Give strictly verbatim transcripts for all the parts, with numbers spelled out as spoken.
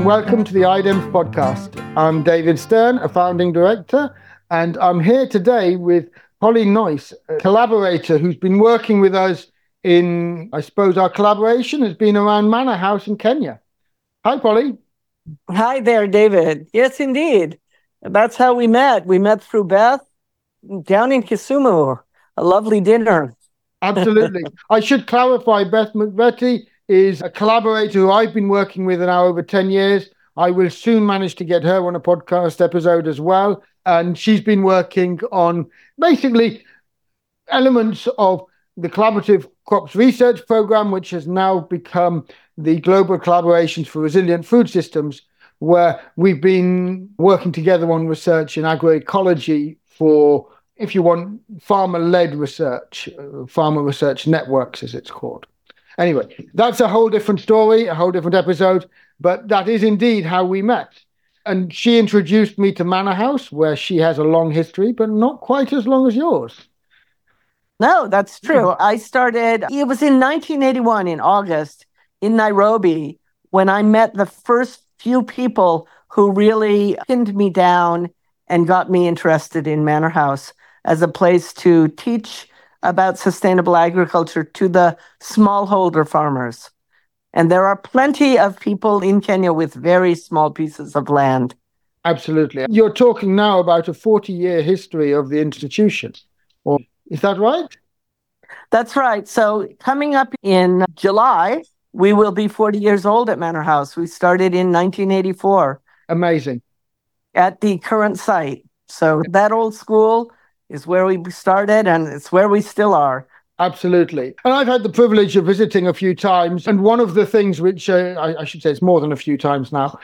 and welcome to the I D E M S podcast. I'm David Stern, a founding director, and I'm here today with Polly Noyce, a collaborator who's been working with us in, I suppose our collaboration has been around Manor House in Kenya. Hi, Polly. Hi there, David. Yes, indeed. That's how we met. We met through Beth down in Kisumu, a lovely dinner. Absolutely. I should clarify, Beth McVetty is a collaborator who I've been working with now over ten years. I will soon manage to get her on a podcast episode as well. And she's been working on basically elements of the Collaborative Crops Research Program, which has now become the Global Collaborations for Resilient Food Systems, where we've been working together on research in agroecology for, if you want, farmer-led research, uh, farmer research networks, as it's called. Anyway, that's a whole different story, a whole different episode, but that is indeed how we met. And she introduced me to Manor House, where she has a long history, but not quite as long as yours. No, that's true. I started, it was in nineteen eighty-one in August in Nairobi when I met the first few people who really pinned me down and got me interested in Manor House as a place to teach about sustainable agriculture to the smallholder farmers. And there are plenty of people in Kenya with very small pieces of land. Absolutely. You're talking now about a forty-year history of the institution. Or is that right? That's right. So coming up in July, we will be forty years old at Manor House. We started in nineteen eighty-four. Amazing. At the current site. So that old school is where we started, and it's where we still are. Absolutely. And I've had the privilege of visiting a few times. And one of the things which, uh, I, I should say it's more than a few times now.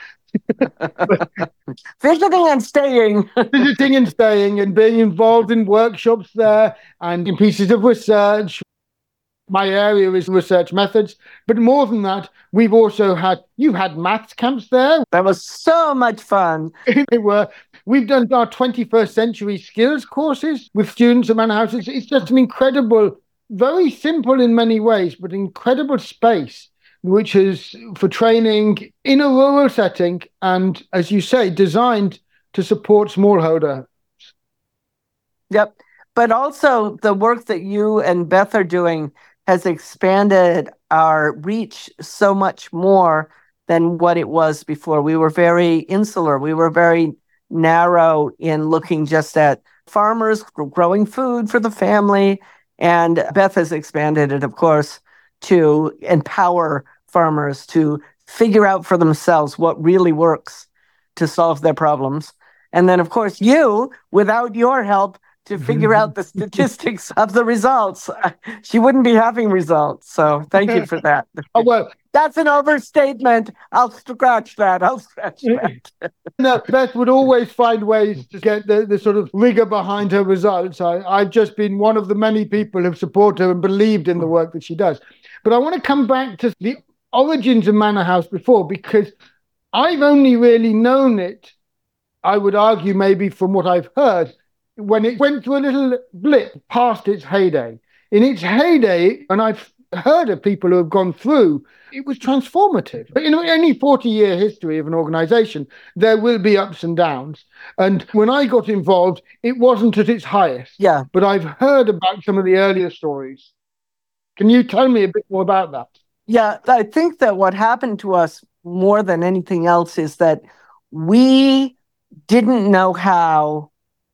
Visiting and staying. Visiting and staying and being involved in workshops there and in pieces of research. My area is research methods. But more than that, we've also had, you had maths camps there. That was so much fun. They were. We've done our twenty-first century skills courses with students at Manor House. It's, it's just an incredible, very simple in many ways, but incredible space, which is for training in a rural setting and, as you say, designed to support smallholder. Yep. But also the work that you and Beth are doing has expanded our reach so much more than what it was before. We were very insular. We were very narrow in looking just at farmers growing food for the family. And Beth has expanded it, of course, to empower farmers to figure out for themselves what really works to solve their problems. And then, of course, you, without your help, to figure out the statistics of the results. She wouldn't be having results. So thank you for that. Oh, well, that's an overstatement. I'll scratch that. I'll scratch that. No, Beth would always find ways to get the, the sort of rigor behind her results. I, I've just been one of the many people who've supported her and believed in the work that she does. But I want to come back to the origins of Manor House before, because I've only really known it, I would argue maybe from what I've heard, when it went through a little blip past its heyday. In its heyday, and I've heard of people who have gone through, it was transformative. But in any forty-year history of an organization, there will be ups and downs. And when I got involved, it wasn't at its highest. Yeah. But I've heard about some of the earlier stories. Can you tell me a bit more about that? Yeah, I think that what happened to us more than anything else is that we didn't know how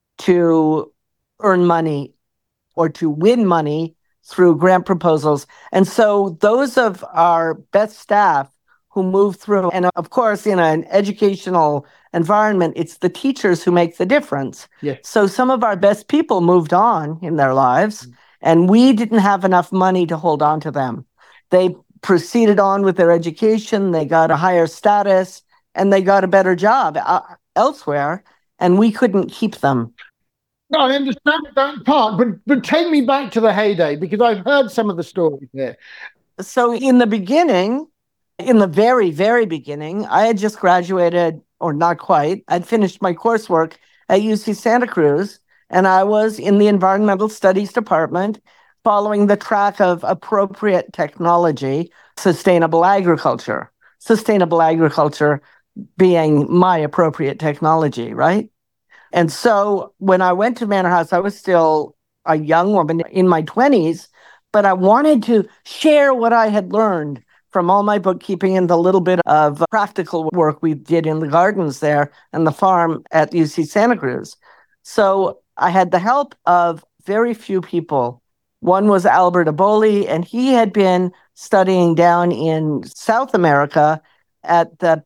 to earn money or to win money through grant proposals. And so those of our best staff who move through, and of course, in an educational environment, it's the teachers who make the difference. Yes. So some of our best people moved on in their lives, and we didn't have enough money to hold on to them. They proceeded on with their education, they got a higher status, and they got a better job uh, elsewhere, and we couldn't keep them. No, I understand that part, but but take me back to the heyday, because I've heard some of the stories there. So in the beginning, in the very, very beginning, I had just graduated, or not quite. I'd finished my coursework at U C Santa Cruz, and I was in the Environmental Studies Department following the track of appropriate technology, sustainable agriculture. Sustainable agriculture being my appropriate technology, right? And so when I went to Manor House, I was still a young woman in my twenties, but I wanted to share what I had learned from all my bookkeeping and the little bit of practical work we did in the gardens there and the farm at U C Santa Cruz. So I had the help of very few people. One was Albert Aboli, and he had been studying down in South America at the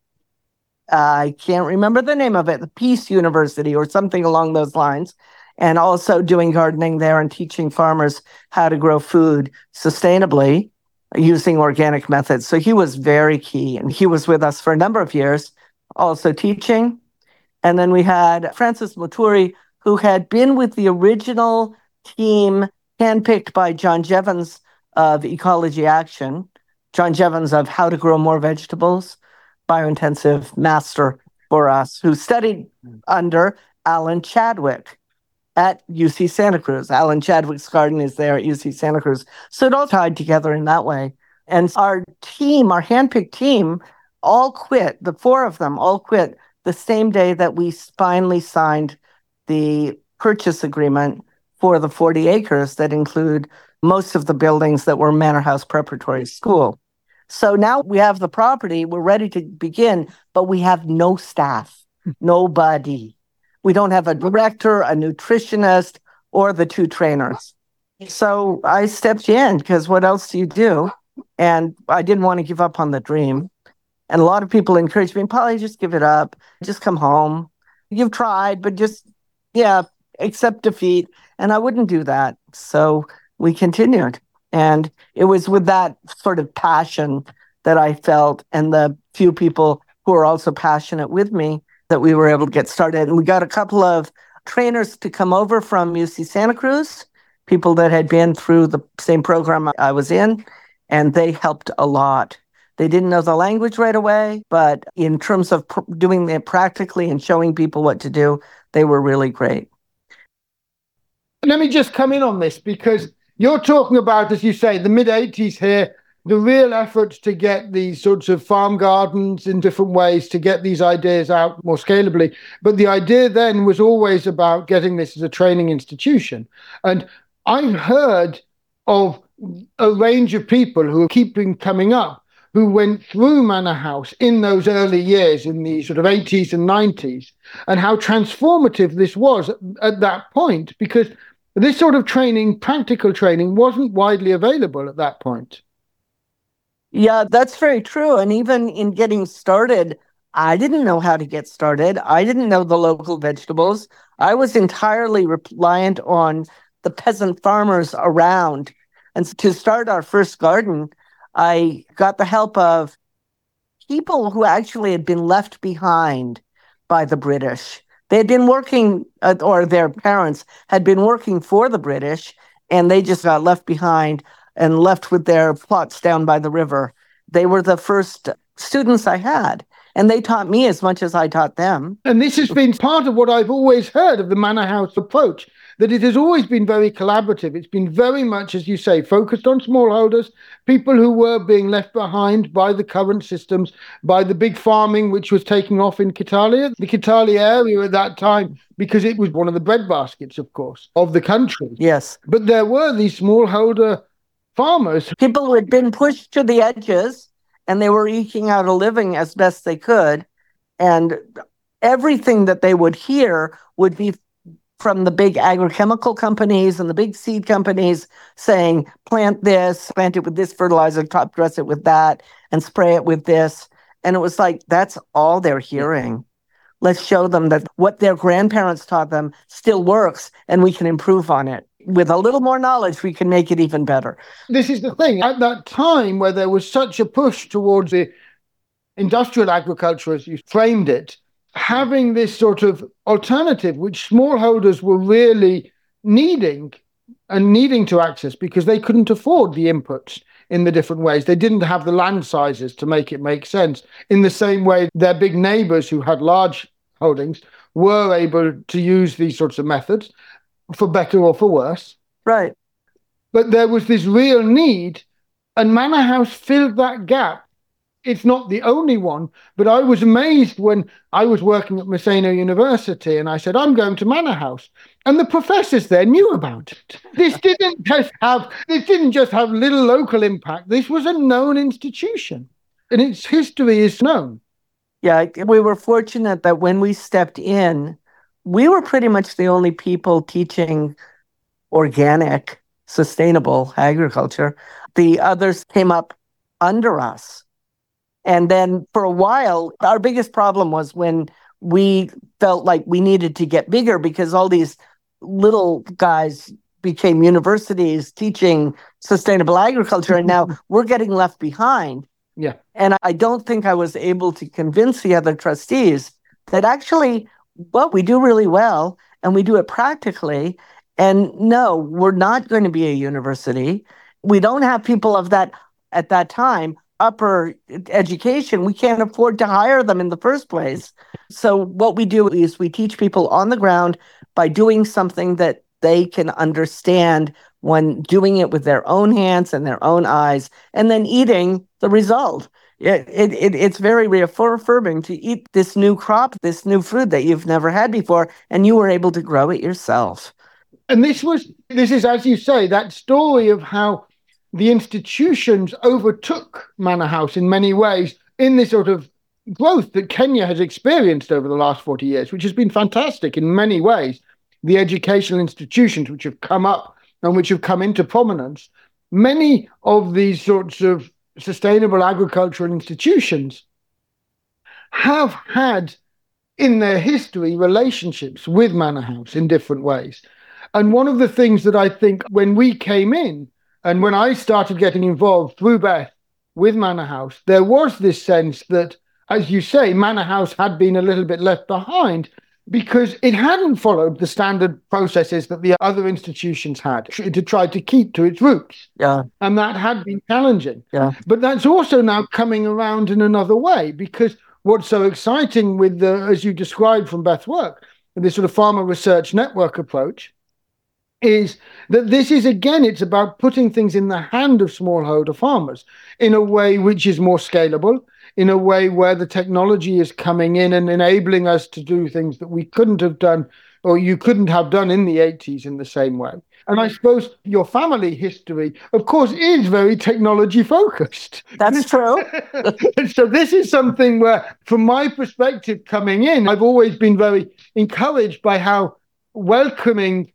I can't remember the name of it, the Peace University or something along those lines, and also doing gardening there and teaching farmers how to grow food sustainably using organic methods. So he was very key, and he was with us for a number of years, also teaching. And then we had Francis Muturi, who had been with the original team handpicked by John Jevons of Ecology Action, John Jevons of How to Grow More Vegetables, biointensive master for us, who studied under Alan Chadwick at U C Santa Cruz. Alan Chadwick's garden is there at U C Santa Cruz. So it all tied together in that way. And our team, our handpicked team, all quit. The four of them all quit the same day that we finally signed the purchase agreement for the forty acres that include most of the buildings that were Manor House Preparatory School. So now we have the property, we're ready to begin, but we have no staff, nobody. We don't have a director, a nutritionist, or the two trainers. So I stepped in because what else do you do? And I didn't want to give up on the dream. And a lot of people encouraged me, Polly, just give it up. Just come home. You've tried, but just, yeah, accept defeat. And I wouldn't do that. So we continued. And it was with that sort of passion that I felt, and the few people who are also passionate with me, that we were able to get started. And we got a couple of trainers to come over from U C Santa Cruz, people that had been through the same program I was in, and they helped a lot. They didn't know the language right away, but in terms of pr- doing it practically and showing people what to do, they were really great. Let me just come in on this, because you're talking about, as you say, the mid-eighties here, the real efforts to get these sorts of farm gardens in different ways, to get these ideas out more scalably. But the idea then was always about getting this as a training institution. And I've heard of a range of people who keep coming up who went through Manor House in those early years, in the sort of eighties and nineties, and how transformative this was at that point, because this sort of training, practical training, wasn't widely available at that point. Yeah, that's very true. And even in getting started, I didn't know how to get started. I didn't know the local vegetables. I was entirely reliant on the peasant farmers around. And to start our first garden, I got the help of people who actually had been left behind by the British. They had been working, uh, or their parents had been working for the British, and they just got left behind and left with their plots down by the river. They were the first students I had, and they taught me as much as I taught them. And this has been part of what I've always heard of the Manor House approach, that it has always been very collaborative. It's been very much, as you say, focused on smallholders, people who were being left behind by the current systems, by the big farming which was taking off in Kitalia, the Kitalia area at that time, because it was one of the breadbaskets, of course, of the country. Yes. But there were these smallholder farmers. People who had been pushed to the edges, and they were eking out a living as best they could. And everything that they would hear would be from the big agrochemical companies and the big seed companies saying, plant this, plant it with this fertilizer, top dress it with that, and spray it with this. And it was like, that's all they're hearing. Let's show them that what their grandparents taught them still works, and we can improve on it. With a little more knowledge, we can make it even better. This is the thing. At that time where there was such a push towards the industrial agriculture, as you framed it, having this sort of alternative, which smallholders were really needing and needing to access because they couldn't afford the inputs in the different ways. They didn't have the land sizes to make it make sense. In the same way, their big neighbors who had large holdings were able to use these sorts of methods, for better or for worse. Right. But there was this real need, and Manor House filled that gap it's not the only one, but I was amazed when I was working at Messina University and I said, I'm going to Manor House. And the professors there knew about it. This didn't just have, this didn't just have little local impact. This was a known institution and its history is known. Yeah, we were fortunate that when we stepped in, we were pretty much the only people teaching organic, sustainable agriculture. The others came up under us. And then for a while, our biggest problem was when we felt like we needed to get bigger because all these little guys became universities teaching sustainable agriculture, and now we're getting left behind. Yeah. And I don't think I was able to convince the other trustees that actually, well, we do really well and we do it practically. And no, we're not going to be a university. We don't have people of that, at that time, upper education. We can't afford to hire them in the first place. So what we do is we teach people on the ground by doing something that they can understand when doing it with their own hands and their own eyes, and then eating the result. It, it, it, it's very reaffirming to eat this new crop, this new food that you've never had before, and you were able to grow it yourself. And this was, this is, as you say, that story of how the institutions overtook Manor House in many ways in this sort of growth that Kenya has experienced over the last forty years, which has been fantastic in many ways. The educational institutions which have come up and which have come into prominence, many of these sorts of sustainable agricultural institutions have had in their history relationships with Manor House in different ways. And one of the things that I think when we came in and when I started getting involved through Beth with Manor House, there was this sense that, as you say, Manor House had been a little bit left behind because it hadn't followed the standard processes that the other institutions had to try to keep to its roots. Yeah. And that had been challenging. Yeah. But that's also now coming around in another way, because what's so exciting with the, as you described from Beth's work, this sort of farmer research network approach, is that this is, again, it's about putting things in the hand of smallholder farmers in a way which is more scalable, in a way where the technology is coming in and enabling us to do things that we couldn't have done, or you couldn't have done in the eighties in the same way. And I suppose your family history, of course, is very technology focused. That's true. So this is something where, from my perspective coming in, I've always been very encouraged by how welcoming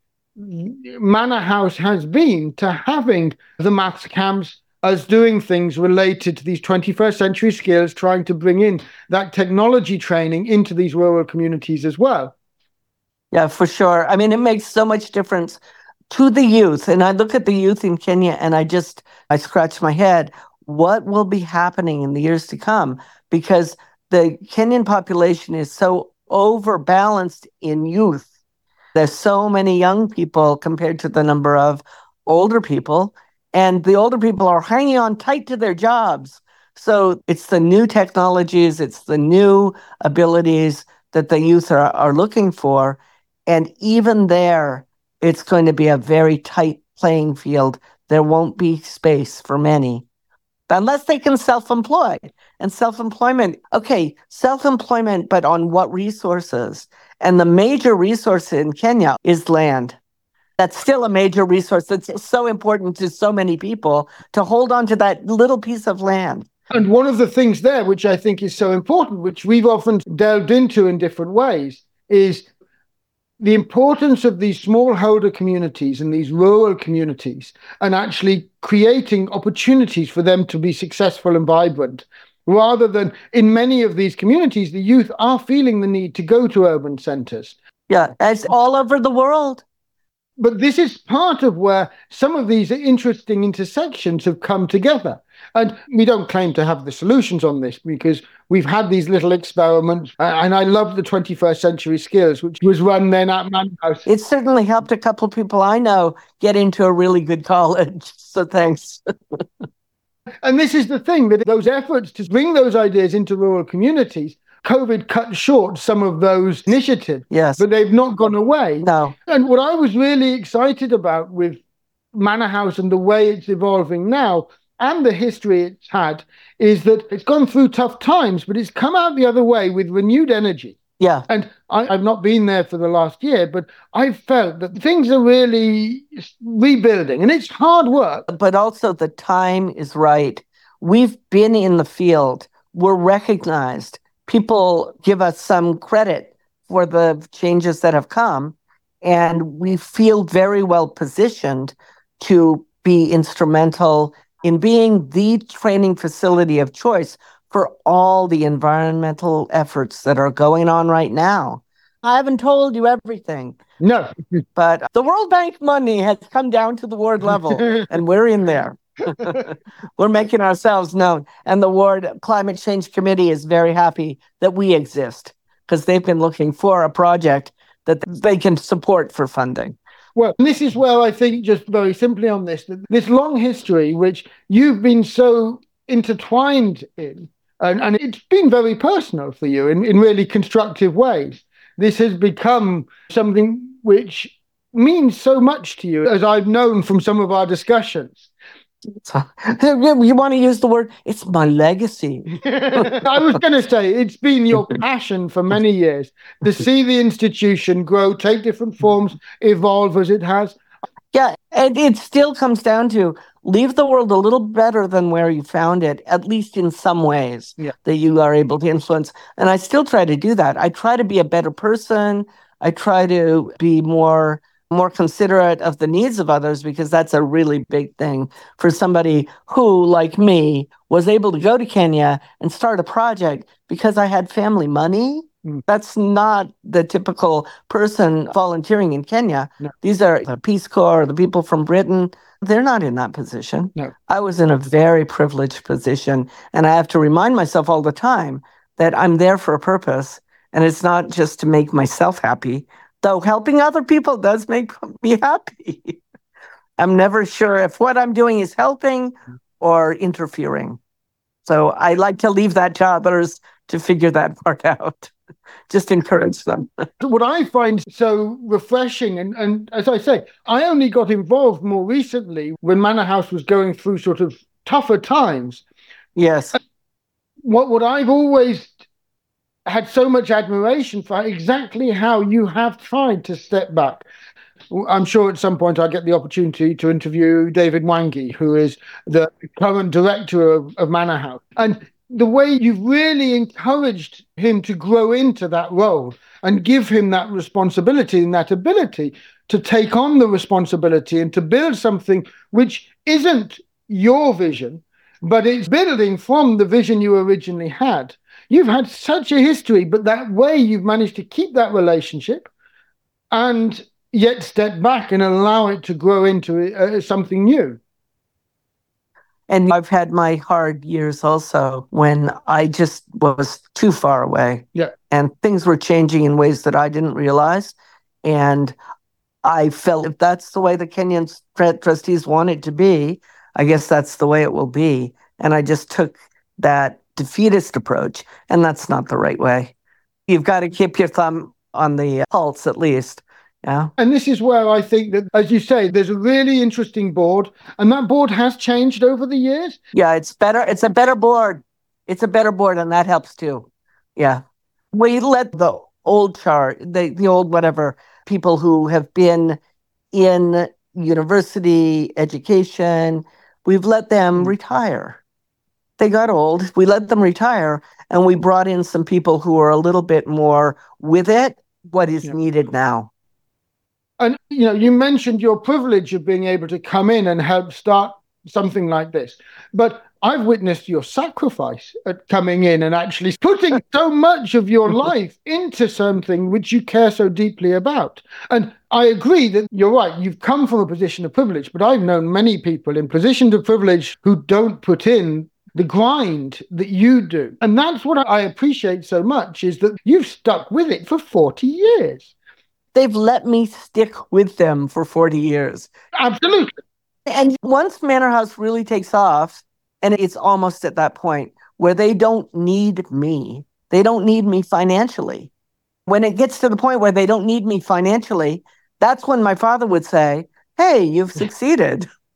Manor House has been to having the maths camps as doing things related to these twenty-first century skills, trying to bring in that technology training into these rural communities as well. Yeah, for sure. I mean, it makes so much difference to the youth. And I look at the youth in Kenya and I just, I scratch my head. What will be happening in the years to come? Because the Kenyan population is so overbalanced in youth. There's so many young people compared to the number of older people. And the older people are hanging on tight to their jobs. So it's the new technologies, it's the new abilities that the youth are, are looking for. And even there, it's going to be a very tight playing field. There won't be space for many, unless they can self-employ. And self-employment, okay, self-employment, but on what resources? And the major resource in Kenya is land. That's still a major resource that's so important to so many people to hold on to that little piece of land. And one of the things there, which I think is so important, which we've often delved into in different ways, is the importance of these smallholder communities and these rural communities and actually creating opportunities for them to be successful and vibrant. Rather than, in many of these communities, the youth are feeling the need to go to urban centres. Yeah, it's all over the world. But this is part of where some of these interesting intersections have come together. And we don't claim to have the solutions on this because we've had these little experiments. And I love the twenty-first century skills, which was run then at Manor House. It certainly helped a couple of people I know get into a really good college. So thanks. And this is the thing, that those efforts to bring those ideas into rural communities, COVID cut short some of those initiatives, yes, but they've not gone away. No. And what I was really excited about with Manor House and the way it's evolving now, and the history it's had is that it's gone through tough times, but it's come out the other way with renewed energy. Yeah. And I, I've not been there for the last year, but I've felt that things are really rebuilding, and it's hard work. But also the time is right. We've been in the field. We're recognized. People give us some credit for the changes that have come, and we feel very well positioned to be instrumental in being the training facility of choice for all the environmental efforts that are going on right now. I haven't told you everything. No. But the World Bank money has come down to the ward level, and we're in there. We're making ourselves known. And the Ward Climate Change Committee is very happy that we exist, because they've been looking for a project that they can support for funding. Well, this is where I think, just very simply on this, this long history, which you've been so intertwined in, and, and it's been very personal for you in, in really constructive ways. This has become something which means so much to you, as I've known from some of our discussions. So, you want to use the word, it's my legacy. I was going to say, it's been your passion for many years to see the institution grow, take different forms, evolve as it has. Yeah, and it still comes down to leave the world a little better than where you found it, at least in some ways, yeah. that you are able to influence. And I still try to do that. I try to be a better person. I try to be more more considerate of the needs of others, because that's a really big thing for somebody who, like me, was able to go to Kenya and start a project because I had family money. Mm. That's not the typical person volunteering in Kenya. No. These are the Peace Corps, the people from Britain. They're not in that position. No. I was in a very privileged position, and I have to remind myself all the time that I'm there for a purpose, and it's not just to make myself happy. Though helping other people does make me happy. I'm never sure if what I'm doing is helping or interfering. So I like to leave that to others to figure that part out. Just encourage them. What I find so refreshing, and, and as I say, I only got involved more recently when Manor House was going through sort of tougher times. Yes. What, what I've always had so much admiration for exactly how you have tried to step back. I'm sure at some point I'll get the opportunity to interview David Mwangi, who is the current director of, of Manor House. And the way you've really encouraged him to grow into that role and give him that responsibility and that ability to take on the responsibility and to build something which isn't your vision, but it's building from the vision you originally had. You've had such a history, but that way you've managed to keep that relationship and yet step back and allow it to grow into uh, something new. And I've had my hard years also when I just was too far away. Yeah. And things were changing in ways that I didn't realize. And I felt if that's the way the Kenyan trustees want it to be, I guess that's the way it will be. And I just took that defeatist approach, and that's not the right way. You've got to keep your thumb on the pulse at least. Yeah. And this is where I think that, as you say, there's a really interesting board, and that board has changed over the years. Yeah, it's better. It's a better board. It's a better board, and that helps too. Yeah. We let the old chart, the, the old whatever, people who have been in university education, we've let them retire. They got old. We let them retire, and we brought in some people who are a little bit more with it, what is yeah. needed now. And, you know, you mentioned your privilege of being able to come in and help start something like this. But I've witnessed your sacrifice at coming in and actually putting so much of your life into something which you care so deeply about. And I agree that you're right. You've come from a position of privilege, but I've known many people in positions of privilege who don't put in the grind that you do. And that's what I appreciate so much, is that you've stuck with it for forty years. They've let me stick with them for forty years. Absolutely. And once Manor House really takes off, and it's almost at that point where they don't need me, they don't need me financially. When it gets to the point where they don't need me financially, that's when my father would say, hey, you've succeeded.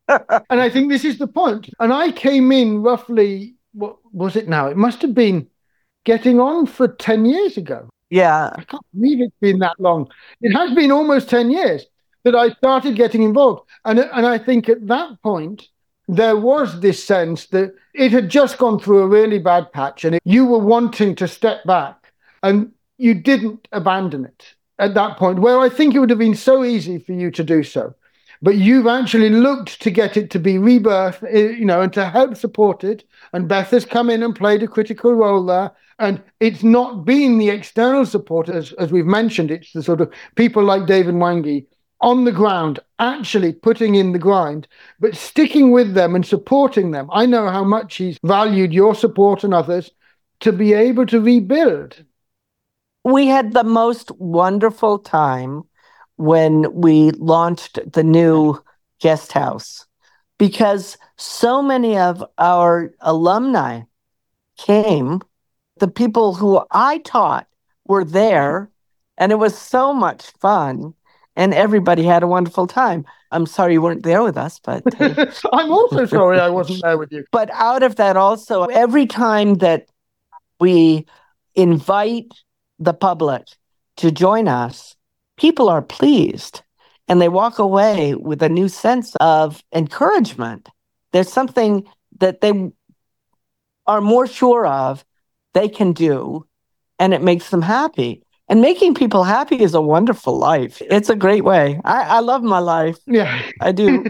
And I think this is the point. And I came in roughly, what was it now? It must have been getting on for ten years ago. Yeah. I can't believe it's been that long. It has been almost ten years that I started getting involved. And, and I think at that point, there was this sense that it had just gone through a really bad patch and you were wanting to step back and you didn't abandon it at that point, where I think it would have been so easy for you to do so. But you've actually looked to get it to be rebirth, you know, and to help support it. And Beth has come in and played a critical role there. And it's not been the external support, as, as we've mentioned. It's the sort of people like David Wangi on the ground, actually putting in the grind, but sticking with them and supporting them. I know how much he's valued your support and others to be able to rebuild. We had the most wonderful time when we launched the new guest house, because so many of our alumni came. The people who I taught were there, and it was so much fun, and everybody had a wonderful time. I'm sorry you weren't there with us, but... Uh, I'm also sorry I wasn't there with you. But out of that also, every time that we invite the public to join us, people are pleased and they walk away with a new sense of encouragement. There's something that they are more sure of they can do, and it makes them happy. And making people happy is a wonderful life. It's a great way. I, I love my life. Yeah, I do.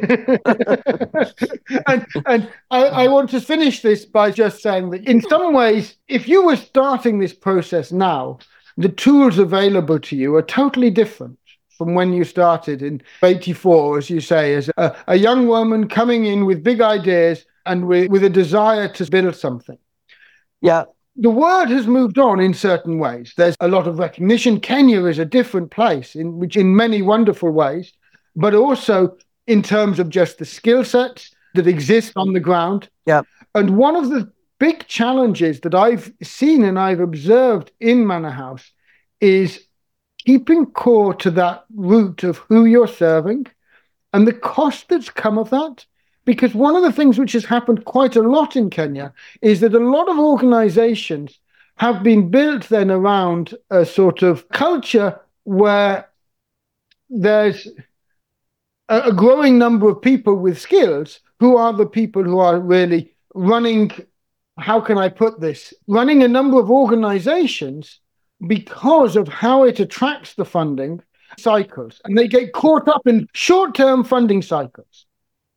and and I, I want to finish this by just saying that in some ways, if you were starting this process now, the tools available to you are totally different from when you started in eighty-four, as you say, as a, a young woman coming in with big ideas and with, with a desire to build something. Yeah. The word has moved on in certain ways. There's a lot of recognition. Kenya is a different place, in which in many wonderful ways, but also in terms of just the skill sets that exist on the ground. Yeah. And one of the big challenges that I've seen and I've observed in Manor House is keeping core to that root of who you're serving and the cost that's come of that. Because one of the things which has happened quite a lot in Kenya is that a lot of organizations have been built then around a sort of culture where there's a, a growing number of people with skills who are the people who are really running, how can I put this, running a number of organizations because of how it attracts the funding cycles. And they get caught up in short-term funding cycles.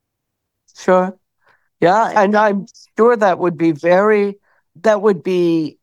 Sure. Yeah. And I'm sure that would be very, that would be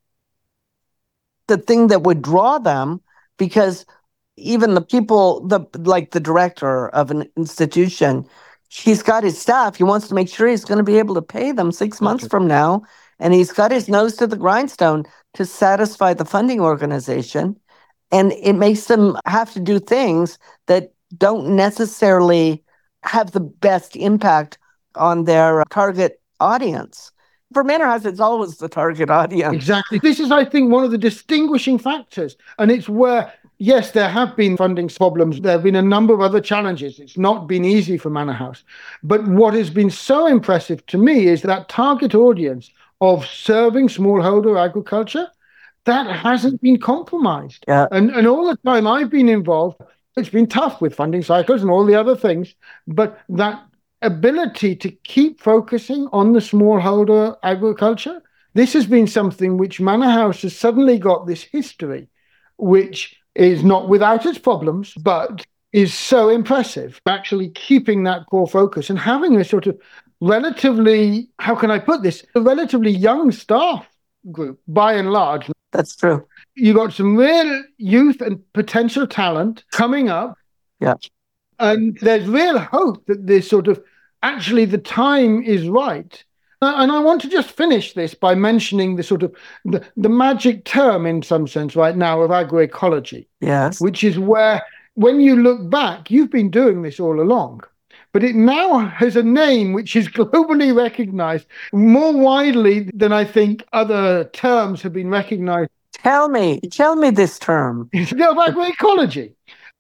the thing that would draw them, because even the people, the like the director of an institution, he's got his staff. He wants to make sure he's going to be able to pay them six months okay. from now. And he's got his nose to the grindstone to satisfy the funding organization. And it makes them have to do things that don't necessarily have the best impact on their target audience. For Manor House, it's always the target audience. Exactly. This is, I think, one of the distinguishing factors. And it's where, yes, there have been funding problems. There have been a number of other challenges. It's not been easy for Manor House. But what has been so impressive to me is that target audience of serving smallholder agriculture, that hasn't been compromised. Yeah. And, and all the time I've been involved, it's been tough with funding cycles and all the other things, but that ability to keep focusing on the smallholder agriculture, this has been something which Manor House has suddenly got this history, which is not without its problems, but is so impressive. Actually keeping that core focus and having a sort of relatively, how can I put this, a relatively young staff group, by and large. That's true. You got some real youth and potential talent coming up. Yeah. And there's real hope that this sort of, actually the time is right. And I want to just finish this by mentioning the sort of the, the magic term in some sense right now of agroecology. Yes. Which is where, when you look back, you've been doing this all along, but it now has a name which is globally recognized more widely than I think other terms have been recognized. Tell me, tell me this term. It's agroecology.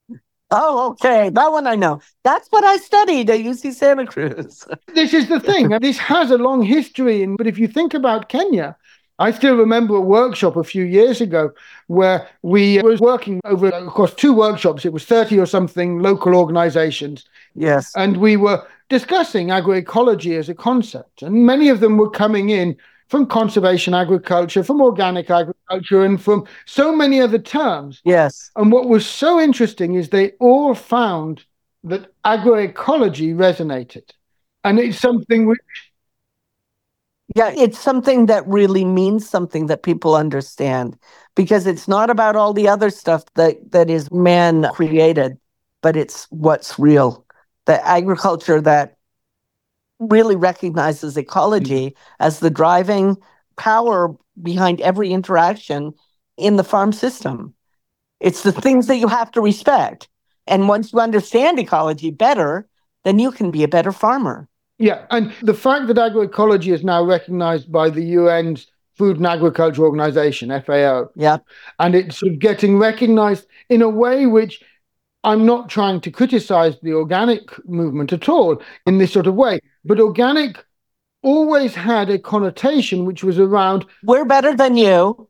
Oh, okay. That one I know. That's what I studied at U C Santa Cruz. This is the thing. This has a long history. But if you think about Kenya, I still remember a workshop a few years ago where we were working over, across two workshops. It was thirty or something local organizations. Yes. And we were discussing agroecology as a concept. And many of them were coming in from conservation agriculture, from organic agriculture, and from so many other terms. Yes. And what was so interesting is they all found that agroecology resonated. And it's something which... Yeah, it's something that really means something that people understand, because it's not about all the other stuff that, that is man created, but it's what's real. The agriculture that really recognizes ecology mm-hmm. as the driving power behind every interaction in the farm system. It's the things that you have to respect. And once you understand ecology better, then you can be a better farmer. Yeah, and the fact that agroecology is now recognized by the U N's Food and Agriculture Organization, F A O. Yeah. And it's sort of getting recognized in a way which I'm not trying to criticize the organic movement at all in this sort of way, but organic always had a connotation which was around... We're better than you.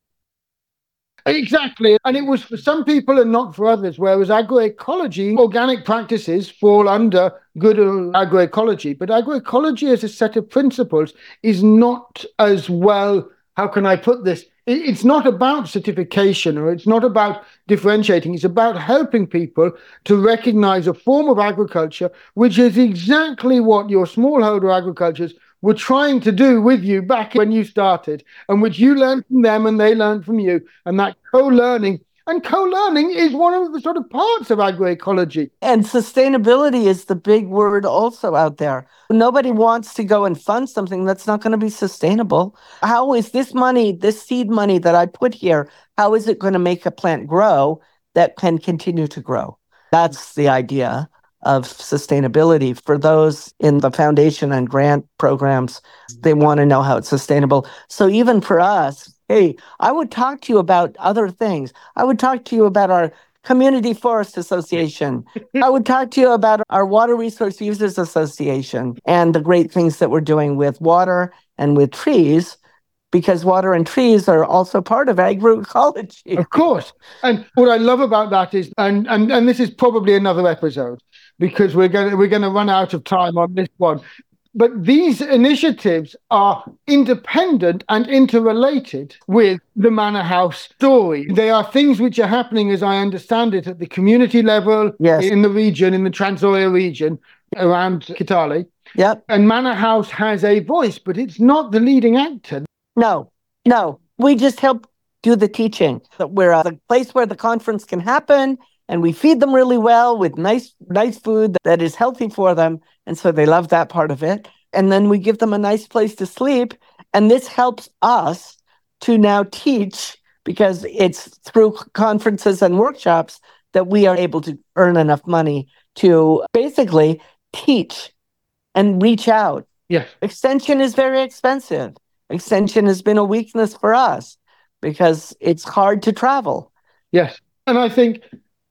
Exactly. And it was for some people and not for others, whereas agroecology, organic practices fall under good agroecology. But agroecology as a set of principles is not as well, how can I put this? It's not about certification, or it's not about differentiating. It's about helping people to recognize a form of agriculture, which is exactly what your smallholder agricultures were trying to do with you back when you started, and which you learned from them and they learned from you. And that co-learning, and co-learning is one of the sort of parts of agroecology. And sustainability is the big word also out there. Nobody wants to go and fund something that's not going to be sustainable. How is this money, this seed money that I put here, how is it going to make a plant grow that can continue to grow? That's the idea of sustainability. For those in the foundation and grant programs, they want to know how it's sustainable. So even for us, hey, I would talk to you about other things. I would talk to you about our Community Forest Association. I would talk to you about our Water Resource Users Association and the great things that we're doing with water and with trees, because water and trees are also part of agroecology. Of course. And what I love about that is, and and, and this is probably another episode, because we're going we're going to run out of time on this one. But these initiatives are independent and interrelated with the Manor House story. They are things which are happening, as I understand it, at the community level, yes. in the region, in the Trans Nzoia region, around Kitale. Yep. And Manor House has a voice, but it's not the leading actor. No, no. We just help do the teaching. We're a place where the conference can happen, and we feed them really well with nice, nice food that is healthy for them. And so they love that part of it. And then we give them a nice place to sleep. And this helps us to now teach, because it's through conferences and workshops that we are able to earn enough money to basically teach and reach out. Yes. Extension is very expensive. Extension has been a weakness for us because it's hard to travel. Yes. And I think,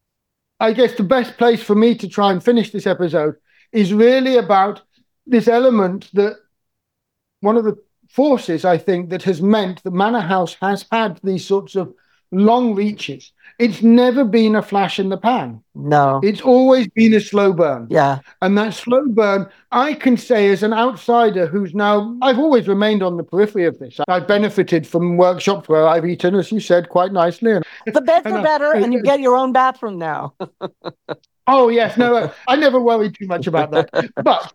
I guess the best place for me to try and finish this episode is really about this element that one of the forces, I think, that has meant that Manor House has had these sorts of long reaches. It's never been a flash in the pan. No. It's always been a slow burn. Yeah. And that slow burn, I can say as an outsider who's now, I've always remained on the periphery of this. I've benefited from workshops where I've eaten, as you said, quite nicely. And, the beds are better, and you get your own bathroom now. Oh, yes. No, I never worried too much about that. But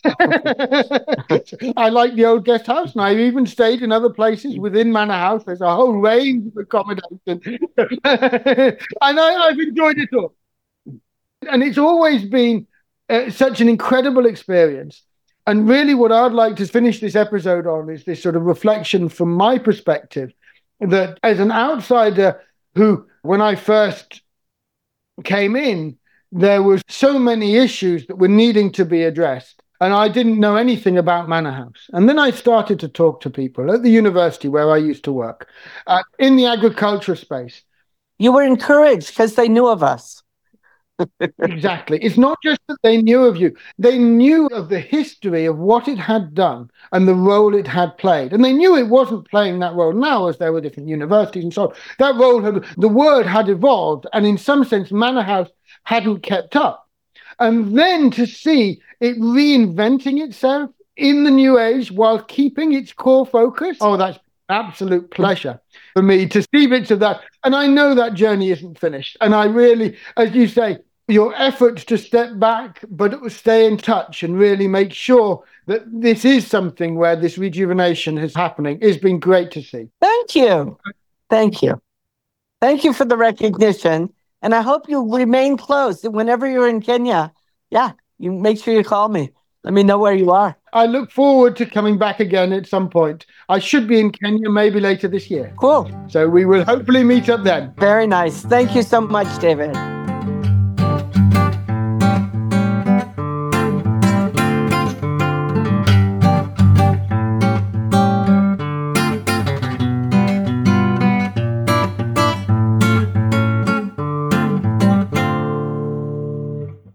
I like the old guest house, and I've even stayed in other places within Manor House. There's a whole range of accommodation. And I, I've enjoyed it all. And it's always been uh, such an incredible experience. And really what I'd like to finish this episode on is this sort of reflection from my perspective, that as an outsider who, when I first came in, there were so many issues that were needing to be addressed. And I didn't know anything about Manor House. And then I started to talk to people at the university where I used to work, uh, in the agriculture space. You were encouraged because they knew of us. Exactly. It's not just that they knew of you, they knew of the history of what it had done and the role it had played. And they knew it wasn't playing that role now, as there were different universities and so on. That role had, the word had evolved, and in some sense, Manor House hadn't kept up. And then to see it reinventing itself in the new age while keeping its core focus, oh, that's absolute pleasure for me to see bits of that. And I know that journey isn't finished. And I really, as you say, your efforts to step back, but stay in touch and really make sure that this is something where this rejuvenation is happening, has been great to see. Thank you. Thank you. Thank you for the recognition. And I hope you remain close. Whenever you're in Kenya, yeah, you make sure you call me. Let me know where you are. I look forward to coming back again at some point. I should be in Kenya maybe later this year. Cool. So we will hopefully meet up then. Very nice. Thank you so much, David.